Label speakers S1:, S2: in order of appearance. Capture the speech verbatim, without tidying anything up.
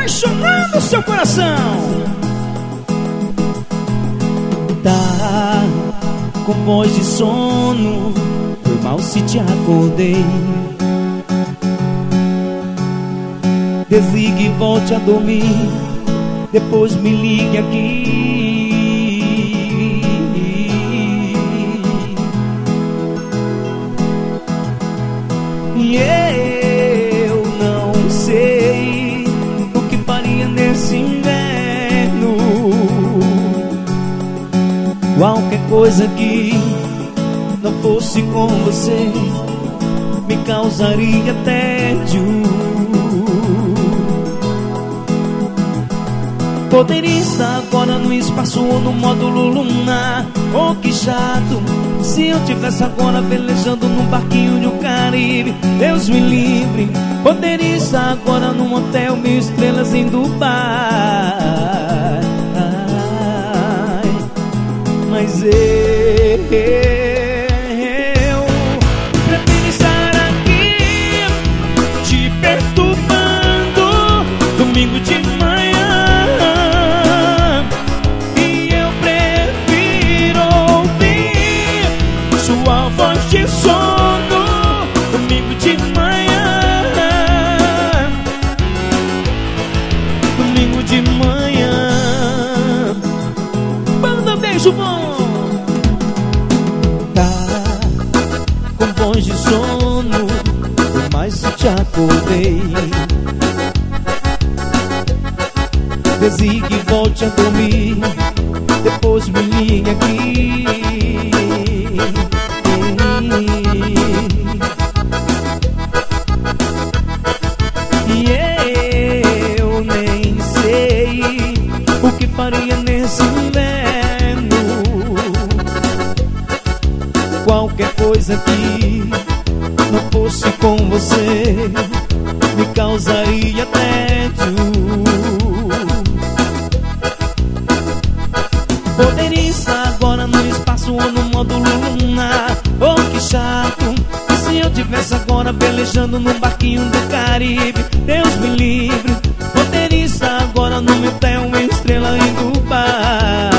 S1: apaixonando seu coração. Tá com voz de sono, foi mal se te acordei. Desligue e volte a dormir, depois me ligue aqui. E eu não sei o que faria nesse inverno. Qualquer coisa que não fosse com você me causaria tédio. Poderia estar agora no espaço ou no módulo lunar. Oh, que chato se eu tivesse agora velejando num barquinho de um Caribe. Deus me livre. Poderia estar agora num hotel mil estrelas em Dubai. Mas eu, eu prefiro estar aqui te perturbando domingo de manhã. E eu prefiro ouvir sua voz de sono domingo de manhã. Domingo de manhã. Banda Beijo Bom. De sono, mas te acordei. Desligue e volte a dormir, depois me ligue aqui. E eu nem sei o que faria nesse inverno. Qualquer coisa que não fosse com você me causaria tédio. Poderia estar agora no espaço ou no módulo lunar. Oh, que chato. E se eu tivesse agora velejando num barquinho do Caribe? Deus me livre. Poderia estar agora no meu hotel em estrela em Dubai.